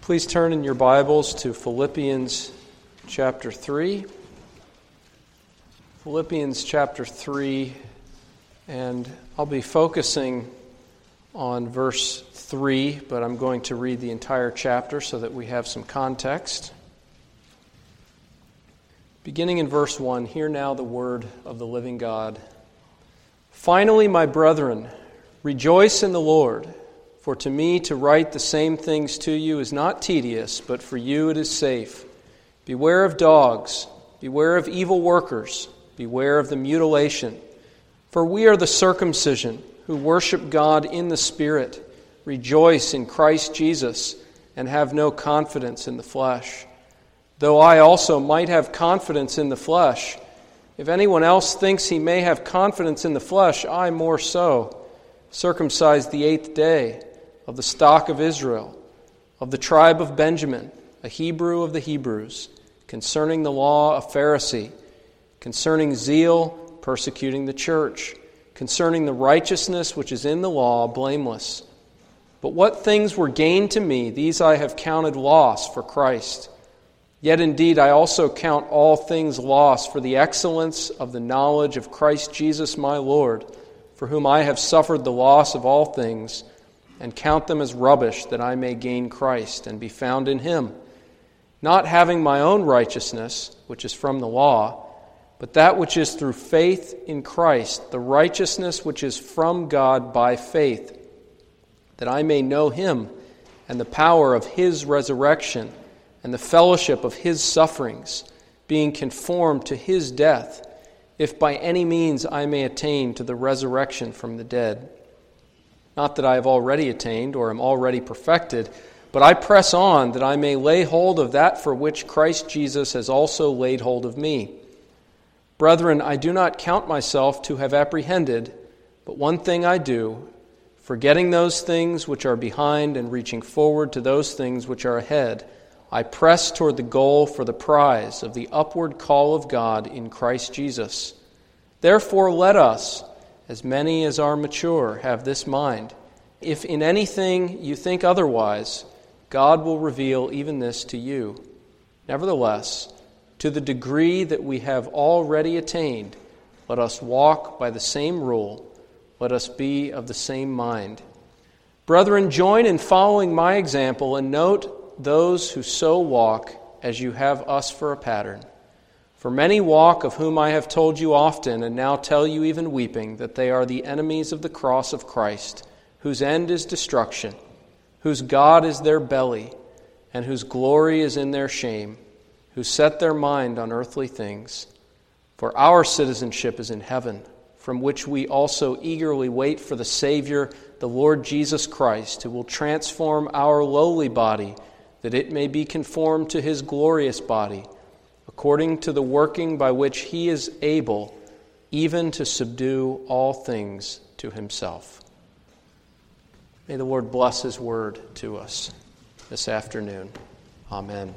Please turn in your Bibles to Philippians chapter 3. Philippians chapter 3, and I'll be focusing on verse 3, but I'm going to read the entire chapter so that we have some context. Beginning in verse 1, hear now the word of the living God. Finally, my brethren, rejoice in the Lord. For to me to write the same things to you is not tedious, but for you it is safe. Beware of dogs, beware of evil workers, beware of the mutilation. For we are the circumcision, who worship God in the Spirit, rejoice in Christ Jesus, and have no confidence in the flesh. Though I also might have confidence in the flesh, if anyone else thinks he may have confidence in the flesh, I more so, circumcised the 8th day, of the stock of Israel, of the tribe of Benjamin, a Hebrew of the Hebrews, concerning the law a Pharisee, concerning zeal persecuting the church, concerning the righteousness which is in the law blameless. But what things were gained to me, these I have counted loss for Christ. Yet indeed I also count all things loss for the excellence of the knowledge of Christ Jesus my Lord, for whom I have suffered the loss of all things, and count them as rubbish, that I may gain Christ and be found in Him, not having my own righteousness, which is from the law, but that which is through faith in Christ, the righteousness which is from God by faith, that I may know Him and the power of His resurrection and the fellowship of His sufferings, being conformed to His death, if by any means I may attain to the resurrection from the dead. Not that I have already attained or am already perfected, but I press on that I may lay hold of that for which Christ Jesus has also laid hold of me. Brethren, I do not count myself to have apprehended, but one thing I do, forgetting those things which are behind and reaching forward to those things which are ahead, I press toward the goal for the prize of the upward call of God in Christ Jesus. Therefore let us, as many as are mature, have this mind. If in anything you think otherwise, God will reveal even this to you. Nevertheless, to the degree that we have already attained, let us walk by the same rule, let us be of the same mind. Brethren, join in following my example and note those who so walk as you have us for a pattern. For many walk, of whom I have told you often, and now tell you even weeping, that they are the enemies of the cross of Christ, whose end is destruction, whose God is their belly, and whose glory is in their shame, who set their mind on earthly things. For our citizenship is in heaven, from which we also eagerly wait for the Savior, the Lord Jesus Christ, who will transform our lowly body, that it may be conformed to His glorious body, according to the working by which He is able even to subdue all things to Himself. May the Lord bless His word to us this afternoon. Amen.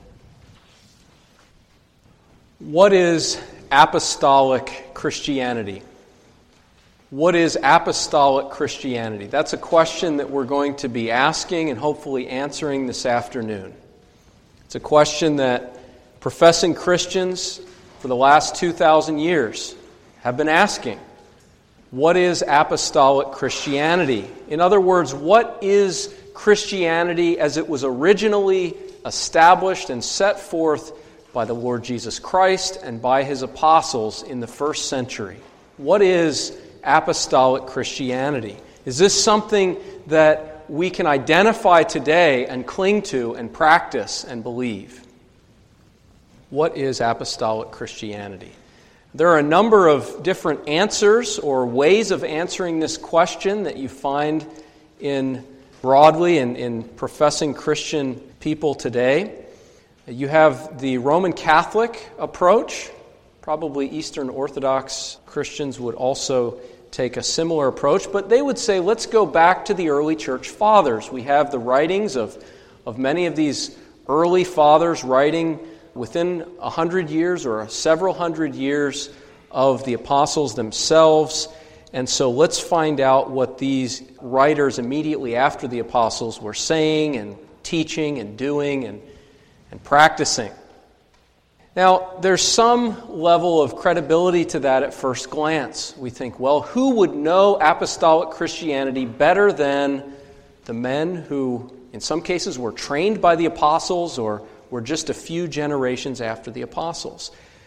What is apostolic Christianity? What is apostolic Christianity? That's a question that we're going to be asking and hopefully answering this afternoon. It's a question that professing Christians for the last 2,000 years have been asking. What is apostolic Christianity? In other words, what is Christianity as it was originally established and set forth by the Lord Jesus Christ and by His apostles in the first century? What is apostolic Christianity? Is this something that we can identify today and cling to and practice and believe? What is apostolic Christianity? There are a number of different answers or ways of answering this question that you find in broadly in professing Christian people today. You have the Roman Catholic approach. Probably Eastern Orthodox Christians would also take a similar approach, but they would say, let's go back to the early church fathers. We have the writings of many of these early fathers writing within 100 years or several hundred years of the apostles themselves. And so let's find out what these writers immediately after the apostles were saying and teaching and doing and practicing. Now, there's some level of credibility to that at first glance. We think, well, who would know apostolic Christianity better than the men who, in some cases, were trained by the apostles or were just a few generations after the apostles?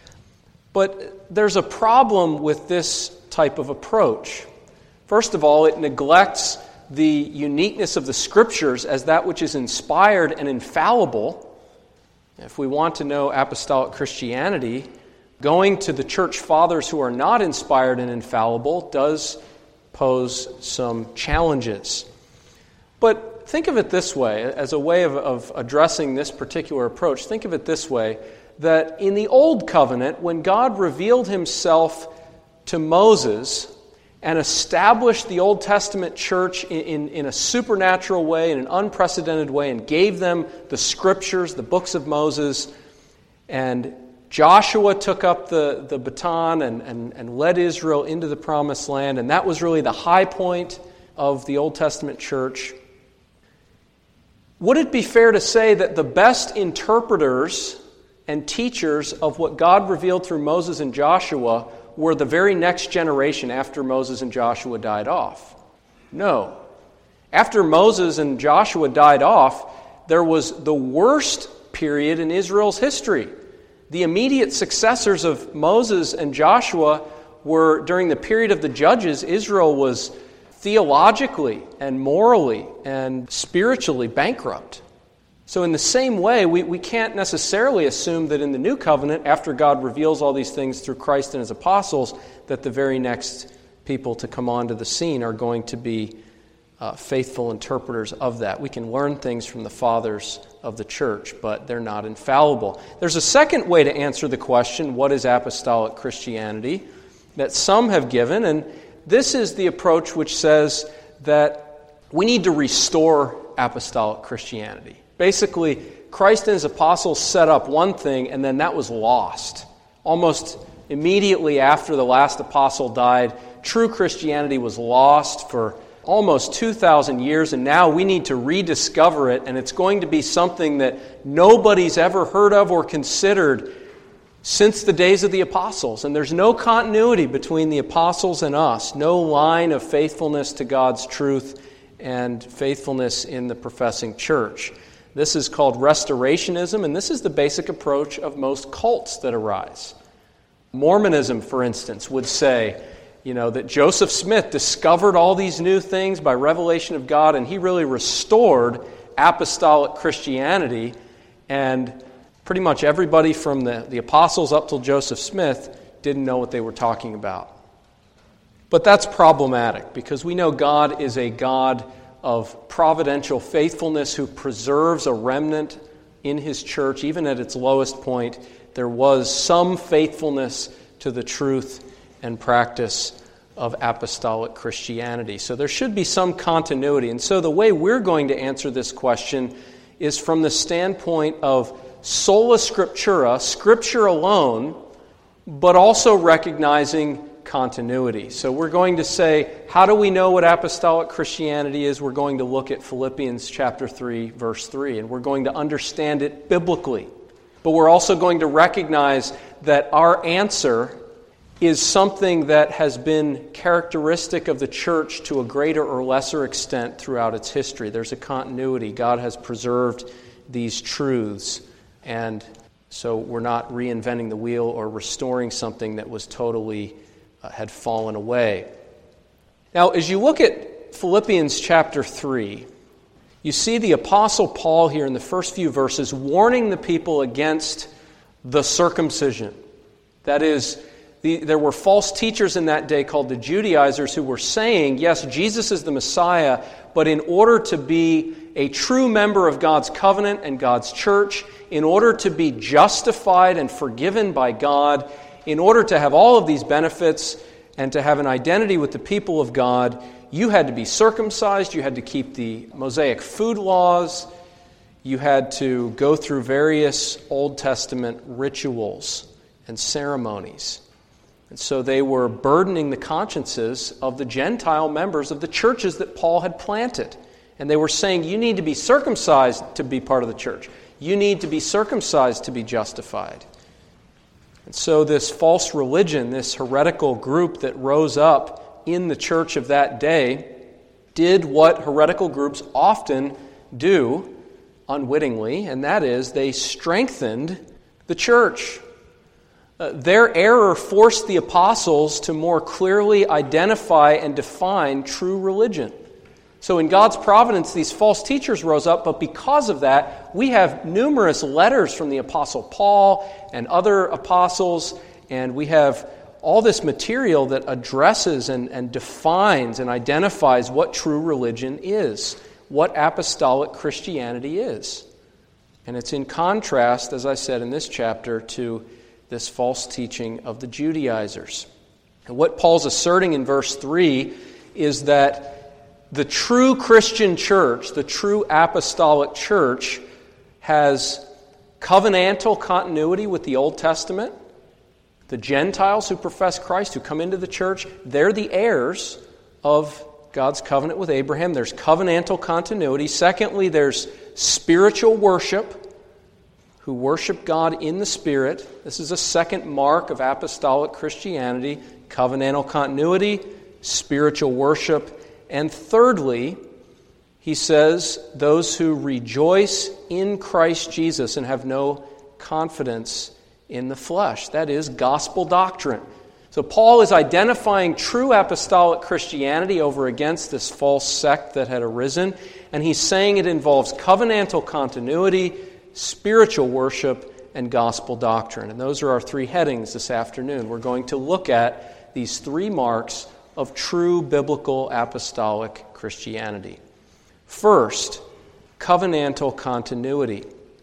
But there's a problem with this type of approach. First of all, it neglects the uniqueness of the Scriptures as that which is inspired and infallible. If we want to know apostolic Christianity, going to the church fathers who are not inspired and infallible does pose some challenges. But think of it this way, as a way of addressing this particular approach. Think of it this way, that in the Old Covenant, when God revealed Himself to Moses and established the Old Testament church in a supernatural way, in an unprecedented way, and gave them the Scriptures, the books of Moses, and Joshua took up the baton and led Israel into the Promised Land, and that was really the high point of the Old Testament church. Would it be fair to say that the best interpreters and teachers of what God revealed through Moses and Joshua were the very next generation after Moses and Joshua died off? No. After Moses and Joshua died off, there was the worst period in Israel's history. The immediate successors of Moses and Joshua were, during the period of the Judges, Israel was theologically and morally and spiritually bankrupt. So in the same way, we can't necessarily assume that in the New Covenant, after God reveals all these things through Christ and His apostles, that the very next people to come onto the scene are going to be faithful interpreters of that. We can learn things from the fathers of the church, but they're not infallible. There's a second way to answer the question, what is apostolic Christianity, that some have given, and this is the approach which says that we need to restore apostolic Christianity. Basically, Christ and His apostles set up one thing, and then that was lost. Almost immediately after the last apostle died, true Christianity was lost for almost 2,000 years, and now we need to rediscover it, and it's going to be something that nobody's ever heard of or considered since the days of the apostles. And there's no continuity between the apostles and us, no line of faithfulness to God's truth and faithfulness in the professing church. This is called restorationism, and this is the basic approach of most cults that arise. Mormonism, for instance, would say, that Joseph Smith discovered all these new things by revelation of God, and he really restored apostolic Christianity, and pretty much everybody from the apostles up till Joseph Smith didn't know what they were talking about. But that's problematic, because we know God is a God of providential faithfulness who preserves a remnant in His church. Even at its lowest point, there was some faithfulness to the truth and practice of apostolic Christianity. So there should be some continuity. And so the way we're going to answer this question is from the standpoint of sola scriptura, Scripture alone, but also recognizing continuity. So we're going to say, how do we know what apostolic Christianity is? We're going to look at Philippians chapter 3, verse 3, and we're going to understand it biblically. But we're also going to recognize that our answer is something that has been characteristic of the church to a greater or lesser extent throughout its history. There's a continuity. God has preserved these truths, and so we're not reinventing the wheel or restoring something that was totally had fallen away. Now, as you look at Philippians chapter 3, you see the Apostle Paul here in the first few verses warning the people against the circumcision. That is, there were false teachers in that day called the Judaizers who were saying, yes, Jesus is the Messiah, but in order to be a true member of God's covenant and God's church, in order to be justified and forgiven by God, in order to have all of these benefits and to have an identity with the people of God, you had to be circumcised, you had to keep the Mosaic food laws, you had to go through various Old Testament rituals and ceremonies. And so they were burdening the consciences of the Gentile members of the churches that Paul had planted. And they were saying, you need to be circumcised to be part of the church. You need to be circumcised to be justified. And so this false religion, this heretical group that rose up in the church of that day, did what heretical groups often do unwittingly, and that is they strengthened the church. Their error forced the apostles to more clearly identify and define true religion. So in God's providence, these false teachers rose up, but because of that, we have numerous letters from the Apostle Paul and other apostles, and we have all this material that addresses and defines and identifies what true religion is, what apostolic Christianity is. And it's in contrast, as I said in this chapter, to this false teaching of the Judaizers. And what Paul's asserting in verse 3 is that the true Christian church, the true apostolic church, has covenantal continuity with the Old Testament. The Gentiles who profess Christ, who come into the church, they're the heirs of God's covenant with Abraham. There's covenantal continuity. Secondly, there's spiritual worship, who worship God in the Spirit. This is a second mark of apostolic Christianity, covenantal continuity, spiritual worship. And thirdly, he says, those who rejoice in Christ Jesus and have no confidence in the flesh. That is gospel doctrine. So Paul is identifying true apostolic Christianity over against this false sect that had arisen, and he's saying it involves covenantal continuity, spiritual worship, and gospel doctrine. And those are our three headings this afternoon. We're going to look at these three marks of true biblical apostolic Christianity. First, covenantal continuity.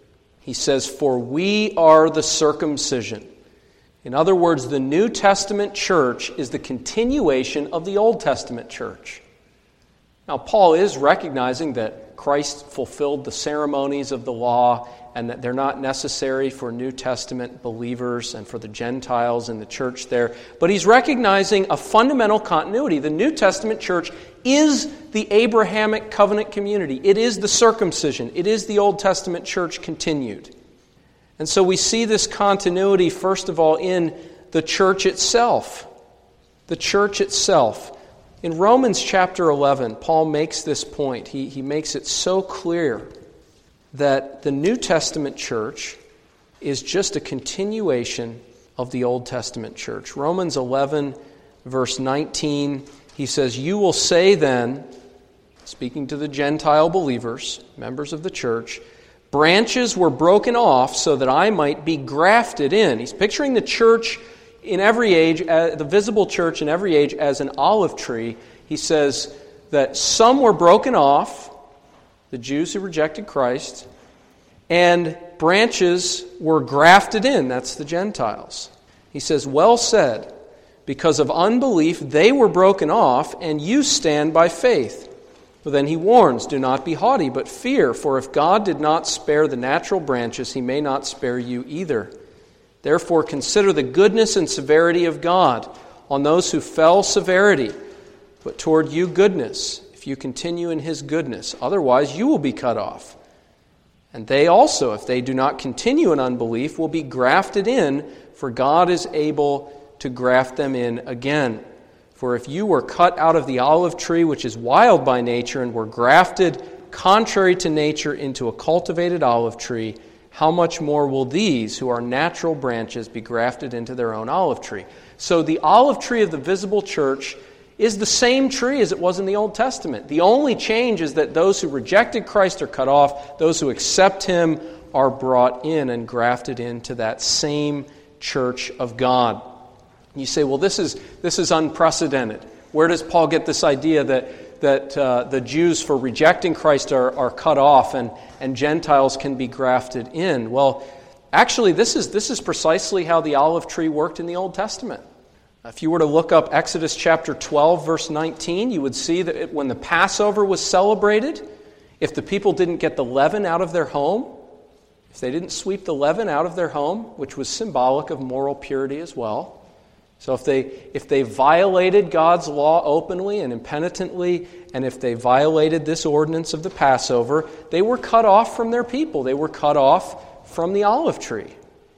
He says, "For we are the circumcision." In other words, the New Testament church is the continuation of the Old Testament church. Now, Paul is recognizing that Christ fulfilled the ceremonies of the law and that they're not necessary for New Testament believers and for the Gentiles in the church there. But he's recognizing a fundamental continuity. The New Testament church is the Abrahamic covenant community. It is the circumcision. It is the Old Testament church continued. And so we see this continuity, first of all, in the church itself. The church itself. In Romans chapter 11, Paul makes this point. He makes it so clear that the New Testament church is just a continuation of the Old Testament church. Romans 11, verse 19, he says, "You will say then," speaking to the Gentile believers, members of the church, "branches were broken off so that I might be grafted in." He's picturing the church in every age, the visible church in every age, as an olive tree. He says that some were broken off, the Jews who rejected Christ, and branches were grafted in, that's the Gentiles. He says, "Well said, because of unbelief they were broken off, and you stand by faith." But then he warns, "Do not be haughty, but fear, for if God did not spare the natural branches, he may not spare you either. Therefore consider the goodness and severity of God. On those who fell, severity, but toward you goodness, if you continue in his goodness. Otherwise you will be cut off. And they also, if they do not continue in unbelief, will be grafted in, for God is able to graft them in again. For if you were cut out of the olive tree, which is wild by nature, and were grafted contrary to nature into a cultivated olive tree, how much more will these, who are natural branches, be grafted into their own olive tree?" So the olive tree of the visible church is the same tree as it was in the Old Testament. The only change is that those who rejected Christ are cut off. Those who accept him are brought in and grafted into that same church of God. You say, well, this is unprecedented. Where does Paul get this idea that the Jews, for rejecting Christ, are cut off and Gentiles can be grafted in? Well, actually, this is precisely how the olive tree worked in the Old Testament. If you were to look up Exodus chapter 12, verse 19, you would see that when the Passover was celebrated, if the people didn't get the leaven out of their home, if they didn't sweep the leaven out of their home, which was symbolic of moral purity as well, So if they violated God's law openly and impenitently, and if they violated this ordinance of the Passover, they were cut off from their people. They were cut off from the olive tree.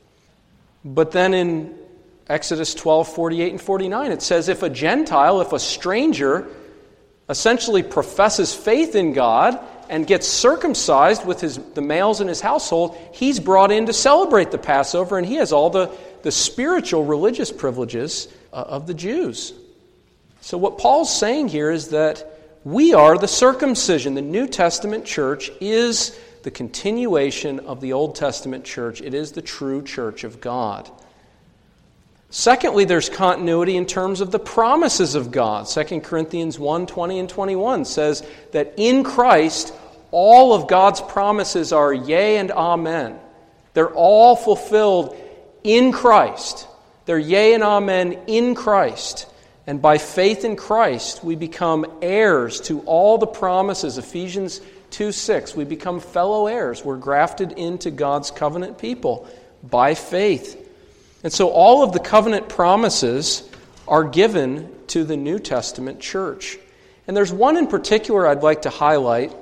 But then in Exodus 12, 48 and 49, it says if a Gentile, if a stranger, essentially professes faith in God and gets circumcised with the males in his household, he's brought in to celebrate the Passover, and he has all the spiritual religious privileges of the Jews. So what Paul's saying here is that we are the circumcision. The New Testament church is the continuation of the Old Testament church. It is the true church of God. Secondly, there's continuity in terms of the promises of God. 2 Corinthians 1, 20 and 21 says that in Christ, all of God's promises are yea and amen. They're all fulfilled in Christ. They're yea and amen in Christ. And by faith in Christ, we become heirs to all the promises. Ephesians 2:6, we become fellow heirs. We're grafted into God's covenant people by faith. And so all of the covenant promises are given to the New Testament church. And there's one in particular I'd like to highlight,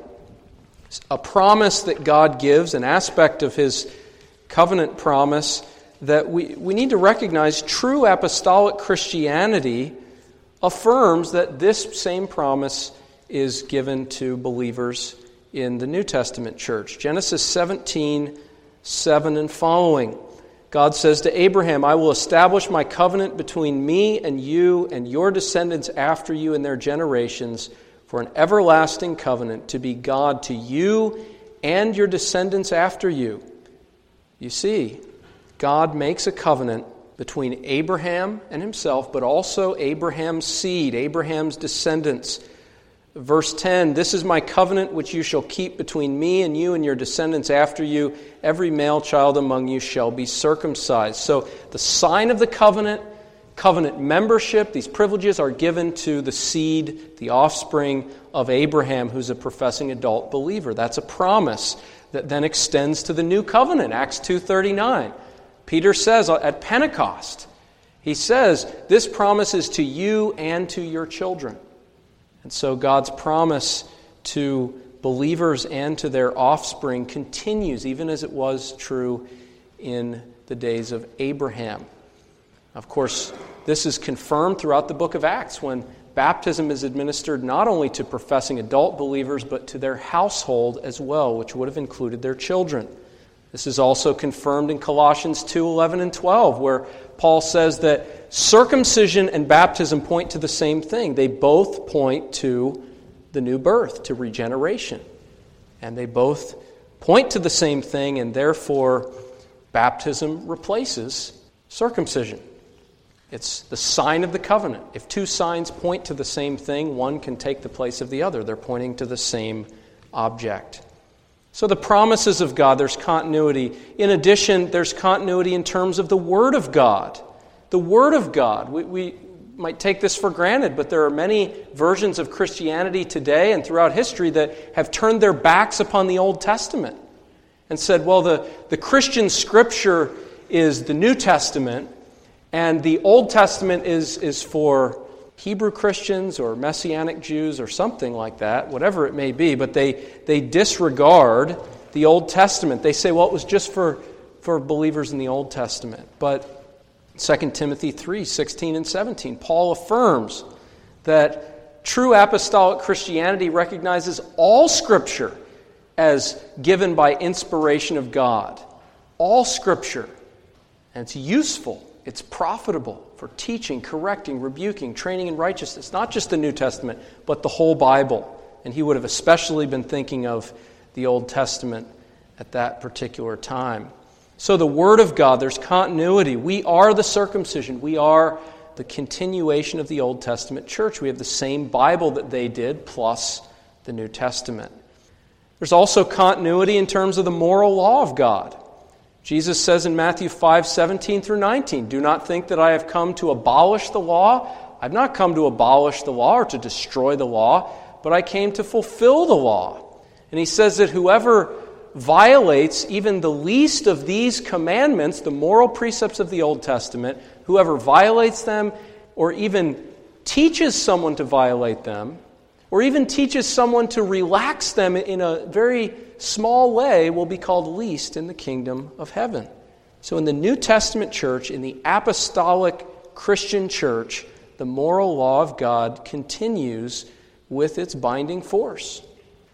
a promise that God gives, an aspect of His covenant promise that we need to recognize. True apostolic Christianity affirms that this same promise is given to believers in the New Testament church. Genesis 17, 7 and following. God says to Abraham, I will establish my covenant between me and you and your descendants after you and their generations for an everlasting covenant to be God to you and your descendants after you. You see, God makes a covenant between Abraham and himself, but also Abraham's seed, Abraham's descendants. Verse 10, this is my covenant which you shall keep between me and you and your descendants after you. Every male child among you shall be circumcised. So the sign of the covenant, covenant membership, these privileges are given to the seed, the offspring of Abraham, who's a professing adult believer. That's a promise that then extends to the new covenant, Acts 2:39. Peter says at Pentecost, he says, this promise is to you and to your children. And so God's promise to believers and to their offspring continues, even as it was true in the days of Abraham. Of course, this is confirmed throughout the book of Acts when baptism is administered not only to professing adult believers, but to their household as well, which would have included their children. This is also confirmed in Colossians 2:11 and 12, where Paul says that circumcision and baptism point to the same thing. They both point to the new birth, to regeneration. And they both point to the same thing, and therefore baptism replaces circumcision. It's the sign of the covenant. If two signs point to the same thing, one can take the place of the other. They're pointing to the same object. So the promises of God, there's continuity. In addition, there's continuity in terms of the Word of God. The Word of God. We might take this for granted, but there are many versions of Christianity today and throughout history that have turned their backs upon the Old Testament and said, well, the Christian Scripture is the New Testament, and the Old Testament is for Hebrew Christians or Messianic Jews or something like that, whatever it may be, but they disregard the Old Testament. They say, well, it was just for believers in the Old Testament. But 2 Timothy 3, 16 and 17, Paul affirms that true apostolic Christianity recognizes all Scripture as given by inspiration of God. All Scripture. And it's useful. It's profitable for teaching, correcting, rebuking, training in righteousness. Not just the New Testament, but the whole Bible. And he would have especially been thinking of the Old Testament at that particular time. So the Word of God, there's continuity. We are the circumcision. We are the continuation of the Old Testament church. We have the same Bible that they did, plus the New Testament. There's also continuity in terms of the moral law of God. Jesus says in Matthew 5, 17 through 19, do not think that I have come to abolish the law. I've not come to abolish the law or to destroy the law, but I came to fulfill the law. And he says that whoever violates even the least of these commandments, the moral precepts of the Old Testament, whoever violates them or even teaches someone to violate them, or even teaches someone to relax them in a very small way will be called least in the kingdom of heaven. So in the New Testament church, in the apostolic Christian church, the moral law of God continues with its binding force.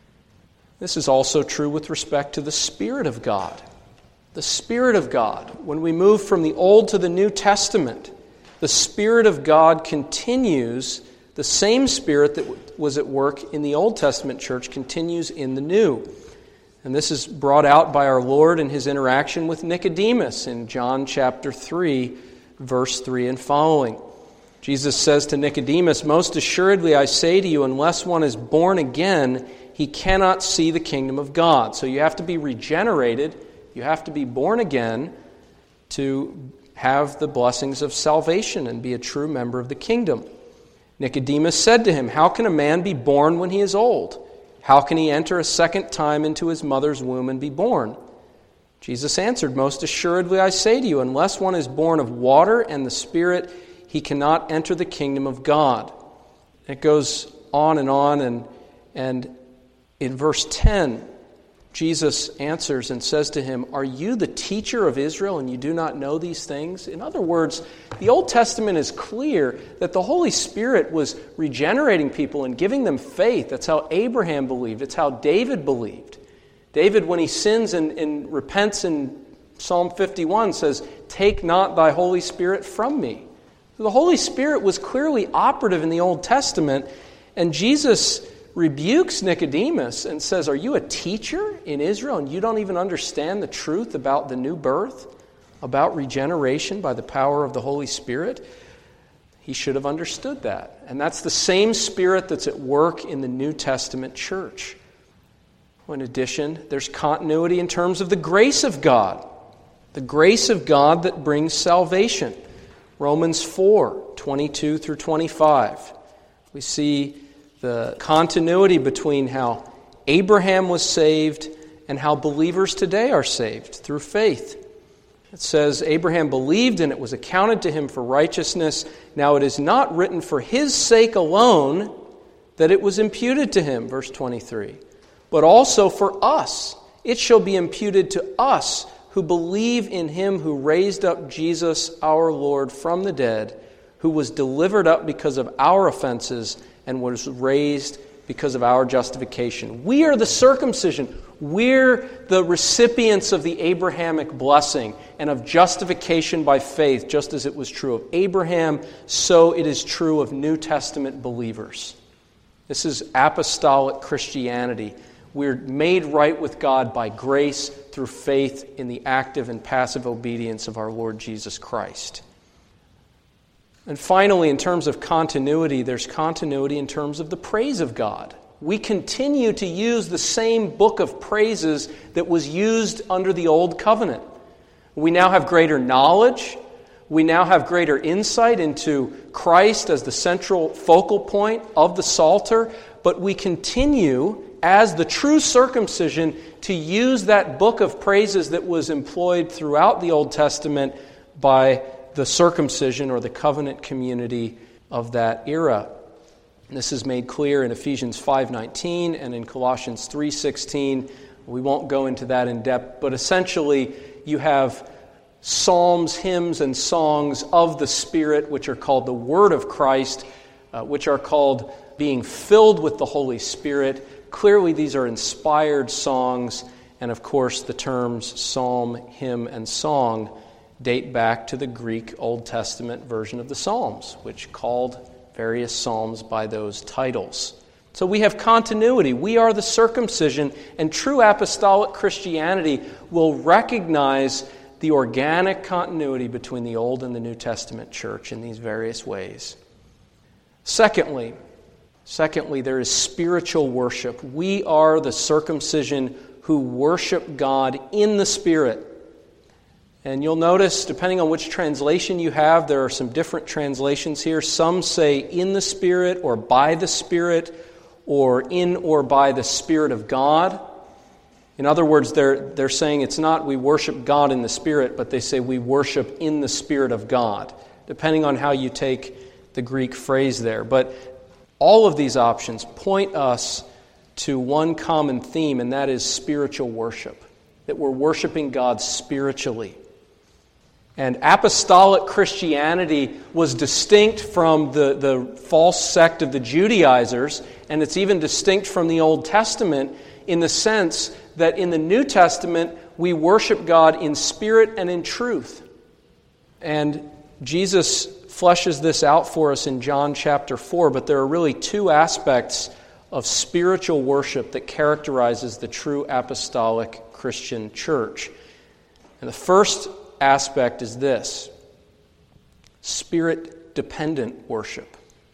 This is also true with respect to the Spirit of God. The Spirit of God, when we move from the Old to the New Testament, the Spirit of God continues. The same Spirit that was at work in the Old Testament church continues in the New. And this is brought out by our Lord in His interaction with Nicodemus in John chapter 3, verse 3 and following. Jesus says to Nicodemus, "Most assuredly I say to you, unless one is born again, he cannot see the kingdom of God." So you have to be regenerated, you have to be born again to have the blessings of salvation and be a true member of the kingdom. Nicodemus said to him, "How can a man be born when he is old? How can he enter a second time into his mother's womb and be born?" Jesus answered, "Most assuredly I say to you, unless one is born of water and the Spirit, he cannot enter the kingdom of God." It goes on, and in verse 10, Jesus answers and says to him, "Are you the teacher of Israel and you do not know these things?" In other words, the Old Testament is clear that the Holy Spirit was regenerating people and giving them faith. That's how Abraham believed. It's how David believed. David, when he sins and repents in Psalm 51, says, "Take not thy Holy Spirit from me." So the Holy Spirit was clearly operative in the Old Testament, and Jesus rebukes Nicodemus and says, "Are you a teacher in Israel and you don't even understand the truth about the new birth, about regeneration by the power of the Holy Spirit?" He should have understood that. And that's the same Spirit that's at work in the New Testament church. In addition, there's continuity in terms of the grace of God. The grace of God that brings salvation. Romans 4, 22 through 25. We see the continuity between how Abraham was saved and how believers today are saved through faith. It says, "Abraham believed and it was accounted to him for righteousness. Now it is not written for his sake alone that it was imputed to him," verse 23, "but also for us. It shall be imputed to us who believe in him who raised up Jesus our Lord from the dead, who was delivered up because of our offenses and was raised because of our justification." We are the circumcision. We're the recipients of the Abrahamic blessing and of justification by faith, just as it was true of Abraham, so it is true of New Testament believers. This is apostolic Christianity. We're made right with God by grace through faith in the active and passive obedience of our Lord Jesus Christ. And finally, in terms of continuity, there's continuity in terms of the praise of God. We continue to use the same book of praises that was used under the Old Covenant. We now have greater knowledge. We now have greater insight into Christ as the central focal point of the Psalter, but we continue, as the true circumcision, to use that book of praises that was employed throughout the Old Testament by the circumcision or the covenant community of that era. This is made clear in Ephesians 5:19 and in Colossians 3:16. We won't go into that in depth, but essentially you have psalms, hymns, and songs of the Spirit, which are called the Word of Christ, which are called being filled with the Holy Spirit. Clearly these are inspired songs, and of course the terms psalm, hymn, and song date back to the Greek Old Testament version of the Psalms, which called various psalms by those titles. So we have continuity. We are the circumcision, and true apostolic Christianity will recognize the organic continuity between the Old and the New Testament church in these various ways. Secondly, there is spiritual worship. We are the circumcision who worship God in the Spirit. And you'll notice, depending on which translation you have, there are some different translations here. Some say in the Spirit or by the Spirit or in or by the Spirit of God. In other words, they're saying it's not we worship God in the Spirit, but they say we worship in the Spirit of God. depending on how you take the Greek phrase there. But all of these options point us to one common theme, and that is spiritual worship, that we're worshiping God spiritually. And apostolic Christianity was distinct from the false sect of the Judaizers, and it's even distinct from the Old Testament in the sense that in the New Testament we worship God in spirit and in truth. And Jesus fleshes this out for us in John chapter 4, but there are really two aspects of spiritual worship that characterizes the true apostolic Christian church. And the first aspect is this: spirit-dependent worship.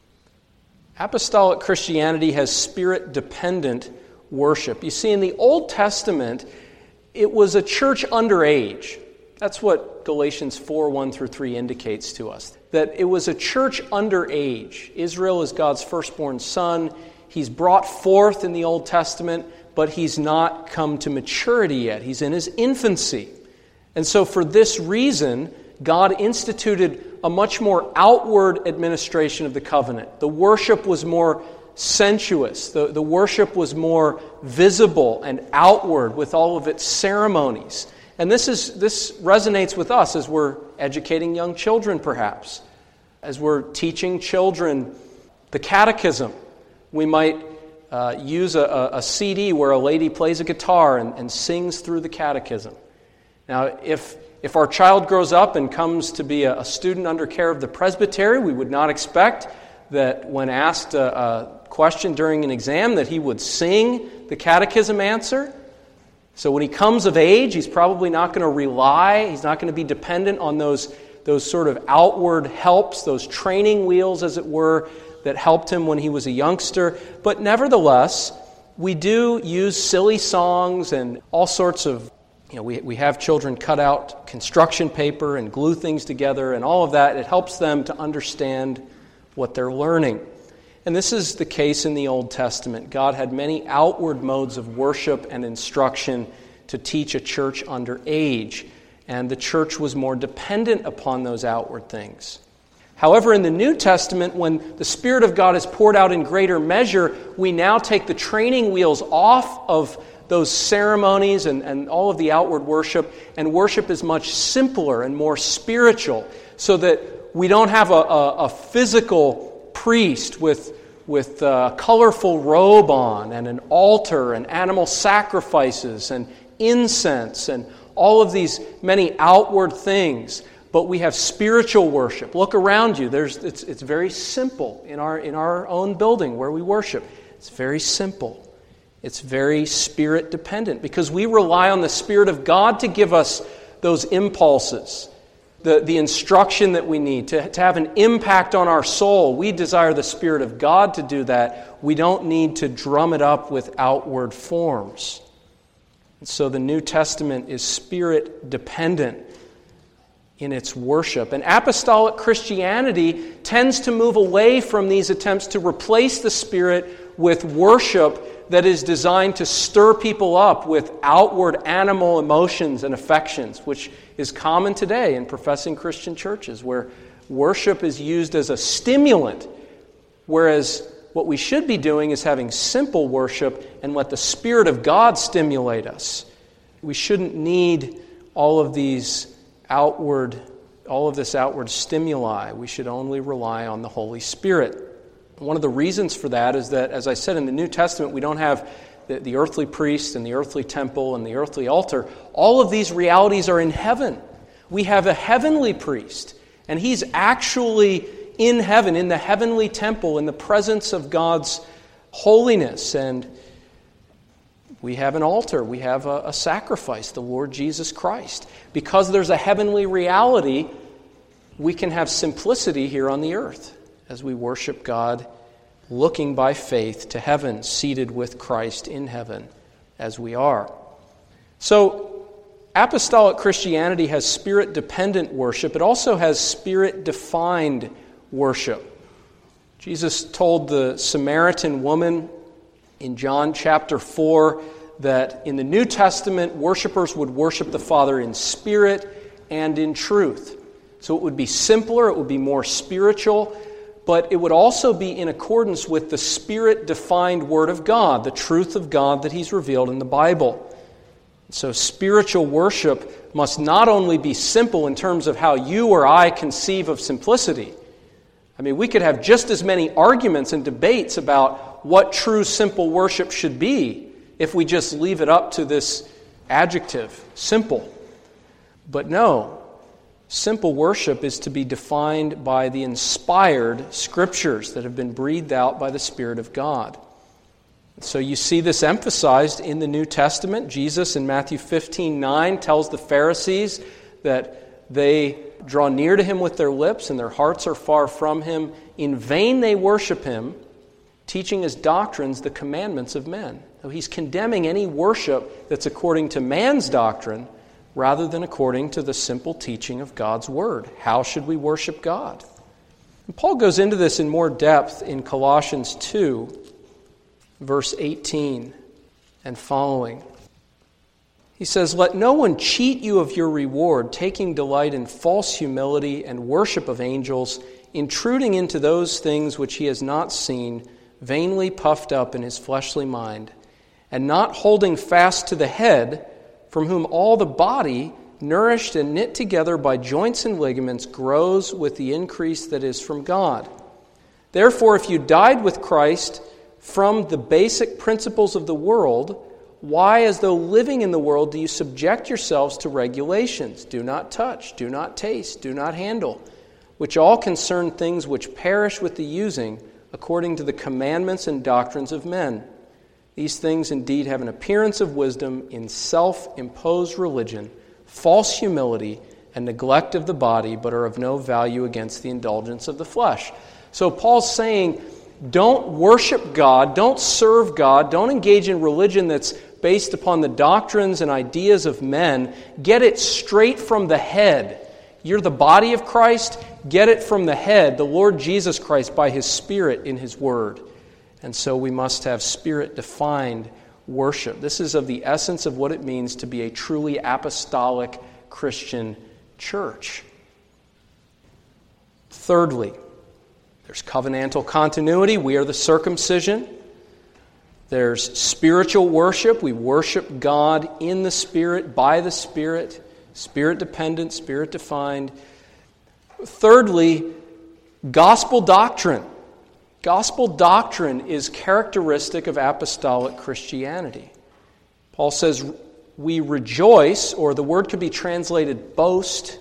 Apostolic Christianity has spirit-dependent worship. You see, in the Old Testament, it was a church under age. That's what Galatians 4:1-3 indicates to us, that it was a church under age. Israel is God's firstborn son. He's brought forth in the Old Testament, but he's not come to maturity yet. He's in his infancy. And so for this reason, God instituted a much more outward administration of the covenant. The worship was more sensuous. The worship was more visible and outward with all of its ceremonies. And this resonates with us as we're educating young children, perhaps. As we're teaching children the catechism. We might use a CD where a lady plays a guitar and sings through the catechism. Now, if our child grows up and comes to be a student under care of the presbytery, we would not expect that when asked a question during an exam that he would sing the catechism answer. So when he comes of age, he's probably not going to rely, he's not going to be dependent on those sort of outward helps, those training wheels, as it were, that helped him when he was a youngster. But nevertheless, we do use silly songs and all sorts of, we have children cut out construction paper and glue things together and all of that. It helps them to understand what they're learning. And this is the case in the Old Testament. God had many outward modes of worship and instruction to teach a church under age, and the church was more dependent upon those outward things. However, in the New Testament, when the Spirit of God is poured out in greater measure, we now take the training wheels off of those ceremonies and all of the outward worship, and worship is much simpler and more spiritual, so that we don't have a physical priest with a colorful robe on and an altar and animal sacrifices and incense and all of these many outward things. But we have spiritual worship. Look around you. It's very simple in our own building where we worship. It's very simple. It's very spirit dependent because we rely on the Spirit of God to give us those impulses, the instruction that we need to have an impact on our soul. We desire the Spirit of God to do that. We don't need to drum it up with outward forms. And so the New Testament is spirit dependent in its worship. And apostolic Christianity tends to move away from these attempts to replace the Spirit with worship that is designed to stir people up with outward animal emotions and affections, which is common today in professing Christian churches, where worship is used as a stimulant, whereas what we should be doing is having simple worship and let the Spirit of God stimulate us. We shouldn't need all of this outward stimuli. We should only rely on the Holy Spirit. One of the reasons for that is that, as I said, in the New Testament, we don't have the earthly priest and the earthly temple and the earthly altar. All of these realities are in heaven. We have a heavenly priest, and he's actually in heaven, in the heavenly temple, in the presence of God's holiness. And we have an altar. We have a sacrifice, the Lord Jesus Christ. Because there's a heavenly reality, we can have simplicity here on the earth as we worship God, looking by faith to heaven, seated with Christ in heaven as we are. So, apostolic Christianity has spirit-dependent worship. It also has spirit-defined worship. Jesus told the Samaritan woman in John chapter 4 that in the New Testament, worshipers would worship the Father in spirit and in truth. So it would be simpler, it would be more spiritual, but it would also be in accordance with the Spirit-defined Word of God, the truth of God that He's revealed in the Bible. So spiritual worship must not only be simple in terms of how you or I conceive of simplicity. I mean, we could have just as many arguments and debates about what true simple worship should be if we just leave it up to this adjective, simple. But no, simple worship is to be defined by the inspired Scriptures that have been breathed out by the Spirit of God. So you see this emphasized in the New Testament. Jesus in Matthew 15:9 tells the Pharisees that they draw near to Him with their lips and their hearts are far from Him. In vain they worship Him, teaching as doctrines the commandments of men. So He's condemning any worship that's according to man's doctrine rather than according to the simple teaching of God's Word. How should we worship God? And Paul goes into this in more depth in Colossians 2, verse 18 and following. He says, "Let no one cheat you of your reward, taking delight in false humility and worship of angels, intruding into those things which he has not seen, vainly puffed up in his fleshly mind, and not holding fast to the head, from whom all the body, nourished and knit together by joints and ligaments, grows with the increase that is from God. Therefore, if you died with Christ from the basic principles of the world, why, as though living in the world, do you subject yourselves to regulations? Do not touch, do not taste, do not handle, which all concern things which perish with the using, according to the commandments and doctrines of men. These things indeed have an appearance of wisdom in self-imposed religion, false humility, and neglect of the body, but are of no value against the indulgence of the flesh." So Paul's saying, don't worship God, don't serve God, don't engage in religion that's based upon the doctrines and ideas of men. Get it straight from the head. You're the body of Christ, get it from the head, the Lord Jesus Christ, by His Spirit in His Word. And so we must have Spirit-defined worship. This is of the essence of what it means to be a truly apostolic Christian church. Thirdly, there's covenantal continuity. We are the circumcision. There's spiritual worship. We worship God in the Spirit, by the Spirit, Spirit-dependent, Spirit-defined. Thirdly, gospel doctrine. Gospel doctrine is characteristic of apostolic Christianity. Paul says we rejoice, or the word could be translated boast.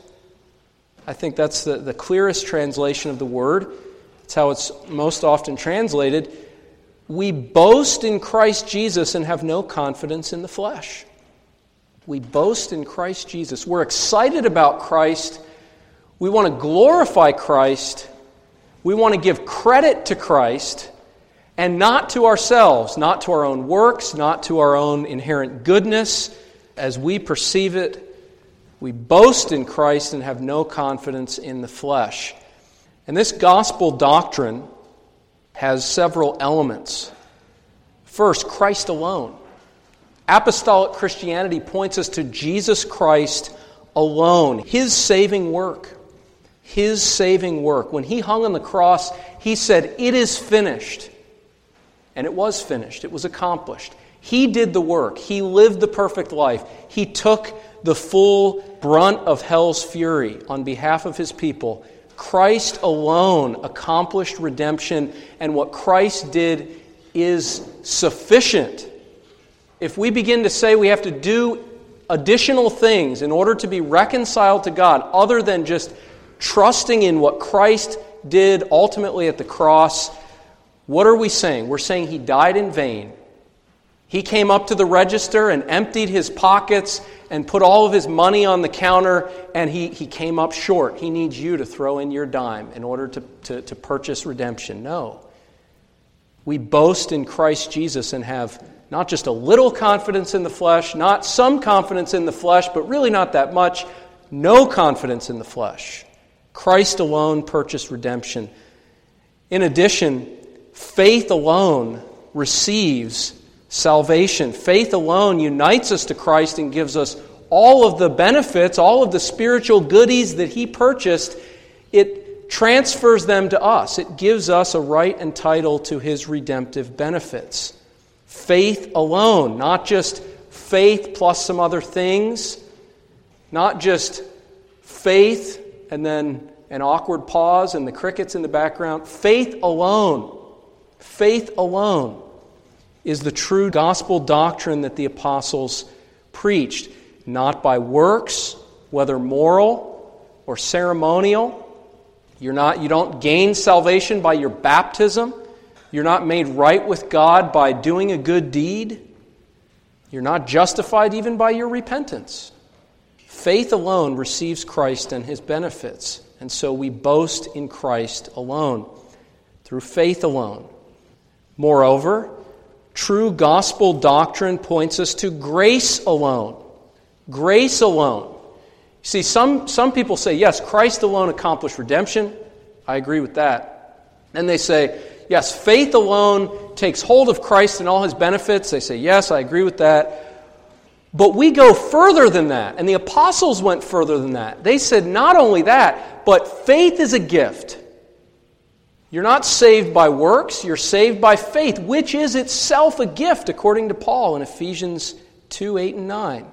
I think that's the clearest translation of the word. It's how it's most often translated. We boast in Christ Jesus and have no confidence in the flesh. We boast in Christ Jesus. We're excited about Christ. We want to glorify Christ. We want to give credit to Christ and not to ourselves, not to our own works, not to our own inherent goodness as we perceive it. We boast in Christ and have no confidence in the flesh. And this gospel doctrine has several elements. First, Christ alone. Apostolic Christianity points us to Jesus Christ alone, His saving work. His saving work. When He hung on the cross, He said, "It is finished." And it was finished. It was accomplished. He did the work. He lived the perfect life. He took the full brunt of hell's fury on behalf of His people. Christ alone accomplished redemption, and what Christ did is sufficient. If we begin to say we have to do additional things in order to be reconciled to God, other than just trusting in what Christ did ultimately at the cross, what are we saying? We're saying He died in vain. He came up to the register and emptied his pockets and put all of his money on the counter, and he came up short. He needs you to throw in your dime in order to purchase redemption. No. We boast in Christ Jesus and have not just a little confidence in the flesh, not some confidence in the flesh, but really not that much, no confidence in the flesh. Christ alone purchased redemption. In addition, faith alone receives salvation. Faith alone unites us to Christ and gives us all of the benefits, all of the spiritual goodies that He purchased, it transfers them to us. It gives us a right and title to His redemptive benefits. Faith alone, not just faith plus some other things, not just faith and then an awkward pause and the crickets in the background. Faith alone is the true gospel doctrine that the apostles preached, not by works, whether moral or ceremonial. You don't gain salvation by your baptism. You're not made right with God by doing a good deed. You're not justified even by your repentance. Faith alone receives Christ and His benefits, and so we boast in Christ alone, through faith alone. Moreover, true gospel doctrine points us to grace alone. Grace alone. See, some people say, yes, Christ alone accomplished redemption. I agree with that. Then they say, yes, faith alone takes hold of Christ and all His benefits. They say, yes, I agree with that. But we go further than that, and the apostles went further than that. They said not only that, but faith is a gift. You're not saved by works, you're saved by faith, which is itself a gift, according to Paul in Ephesians 2, 8, and 9.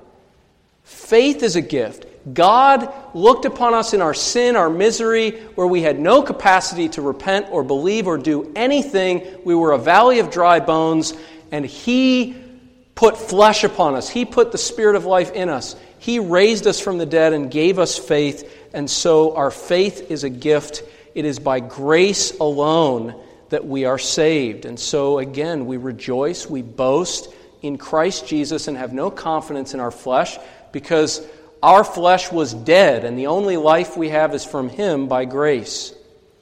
Faith is a gift. God looked upon us in our sin, our misery, where we had no capacity to repent or believe or do anything. We were a valley of dry bones, and He put flesh upon us. He put the Spirit of life in us. He raised us from the dead and gave us faith, and so our faith is a gift. It is by grace alone that we are saved. And so again, we rejoice, we boast in Christ Jesus and have no confidence in our flesh because our flesh was dead and the only life we have is from Him by grace.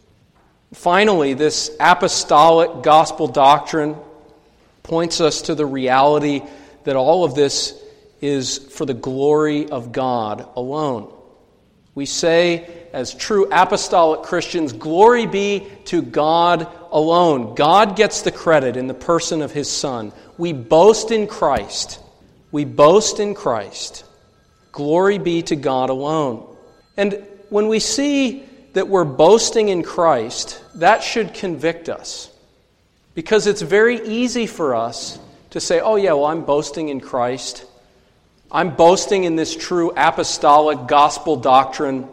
Finally, this apostolic gospel doctrine points us to the reality that all of this is for the glory of God alone. We say, as true apostolic Christians, glory be to God alone. God gets the credit in the person of His Son. We boast in Christ. We boast in Christ. Glory be to God alone. And when we see that we're boasting in Christ, that should convict us. Because it's very easy for us to say, oh yeah, well, I'm boasting in Christ. I'm boasting in this true apostolic gospel doctrine.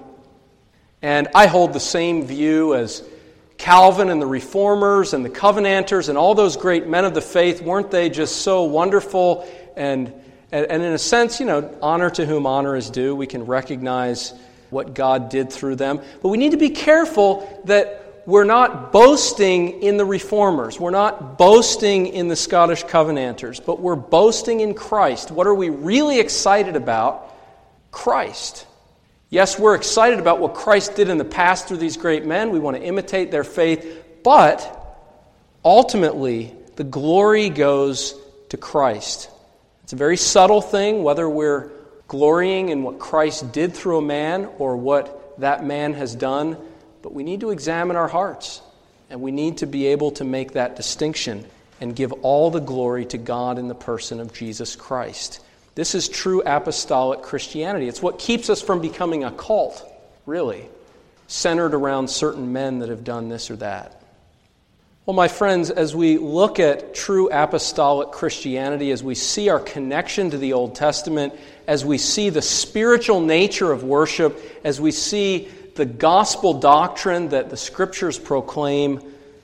And I hold the same view as Calvin and the Reformers and the Covenanters and all those great men of the faith. Weren't they just so wonderful? And in a sense, honor to whom honor is due. We can recognize what God did through them. But we need to be careful that we're not boasting in the Reformers. We're not boasting in the Scottish Covenanters. But we're boasting in Christ. What are we really excited about? Christ. Yes, we're excited about what Christ did in the past through these great men. We want to imitate their faith. But ultimately, the glory goes to Christ. It's a very subtle thing, whether we're glorying in what Christ did through a man or what that man has done. But we need to examine our hearts, and we need to be able to make that distinction and give all the glory to God in the person of Jesus Christ. This is true apostolic Christianity. It's what keeps us from becoming a cult, really, centered around certain men that have done this or that. Well, my friends, as we look at true apostolic Christianity, as we see our connection to the Old Testament, as we see the spiritual nature of worship, as we see the gospel doctrine that the Scriptures proclaim,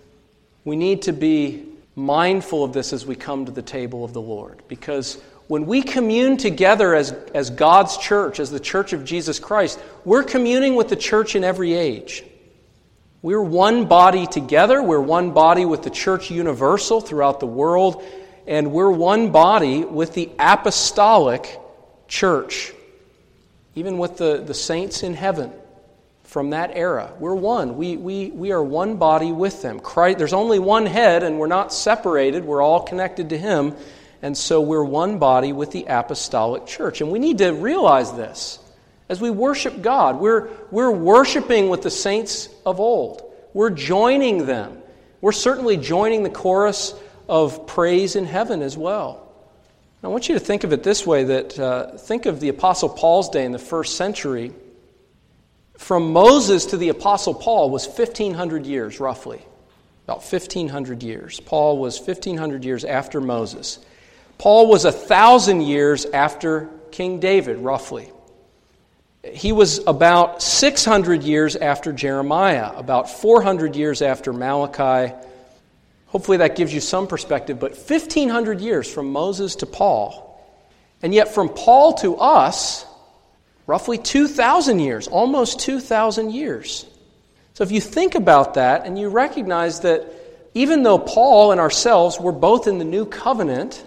we need to be mindful of this as we come to the table of the Lord. Because when we commune together as God's church, as the church of Jesus Christ, we're communing with the church in every age. We're one body together. We're one body with the church universal throughout the world. And we're one body with the apostolic church, even with the saints in heaven from that era. We're one. We are one body with them. Christ, there's only one head, and we're not separated. We're all connected to Him. And so we're one body with the apostolic church. And we need to realize this. As we worship God, we're worshiping with the saints of old. We're joining them. We're certainly joining the chorus of praise in heaven as well. I want you to think of it this way, that think of the Apostle Paul's day in the first century. From Moses to the Apostle Paul was 1,500 years, roughly. About 1,500 years. Paul was 1,500 years after Moses. Paul was 1,000 years after King David, roughly. He was about 600 years after Jeremiah, about 400 years after Malachi. Hopefully that gives you some perspective, but 1,500 years from Moses to Paul. And yet from Paul to us, roughly 2,000 years, almost 2,000 years. So if you think about that and you recognize that even though Paul and ourselves were both in the New Covenant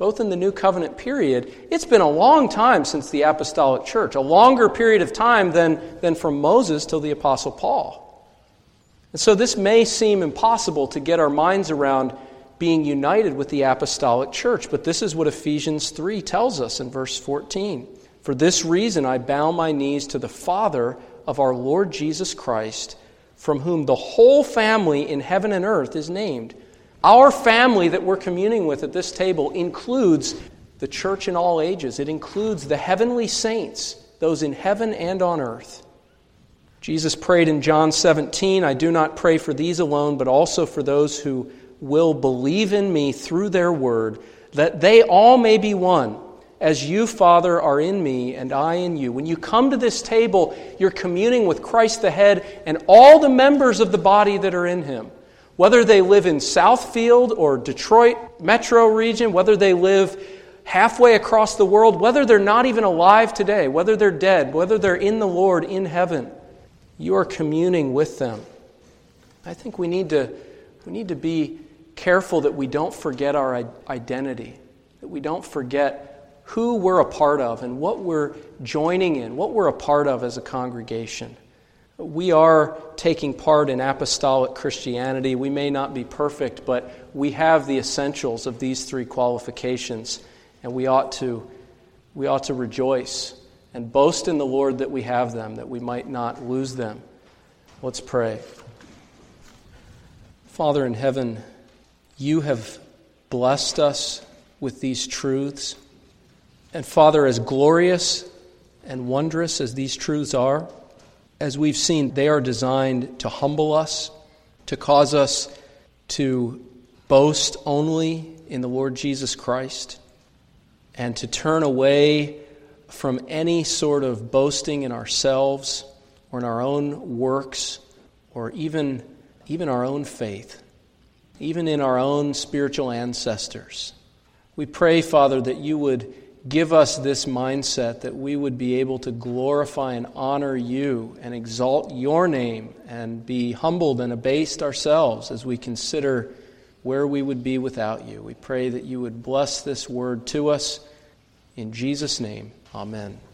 period, it's been a long time since the Apostolic Church, a longer period of time than from Moses till the Apostle Paul. And so this may seem impossible to get our minds around being united with the Apostolic Church, but this is what Ephesians 3 tells us in verse 14. For this reason I bow my knees to the Father of our Lord Jesus Christ, from whom the whole family in heaven and earth is named. Our family that we're communing with at this table includes the church in all ages. It includes the heavenly saints, those in heaven and on earth. Jesus prayed in John 17, I do not pray for these alone, but also for those who will believe in me through their word, that they all may be one, as you, Father, are in me and I in you. When you come to this table, you're communing with Christ the head and all the members of the body that are in him. Whether they live in Southfield or Detroit metro region, whether they live halfway across the world, whether they're not even alive today, whether they're dead, whether they're in the Lord in heaven, you are communing with them. I think we need to be careful that we don't forget our identity, that we don't forget who we're a part of and what we're joining in, what we're a part of as a congregation. We are taking part in apostolic Christianity. We may not be perfect, but we have the essentials of these three qualifications, and we ought to rejoice and boast in the Lord that we have them, that we might not lose them. Let's pray. Father in heaven, you have blessed us with these truths. And Father, as glorious and wondrous as these truths are, as we've seen, they are designed to humble us, to cause us to boast only in the Lord Jesus Christ, and to turn away from any sort of boasting in ourselves or in our own works or even our own faith, even in our own spiritual ancestors. We pray, Father, that you would give us this mindset, that we would be able to glorify and honor you and exalt your name and be humbled and abased ourselves as we consider where we would be without you. We pray that you would bless this word to us. In Jesus' name, amen.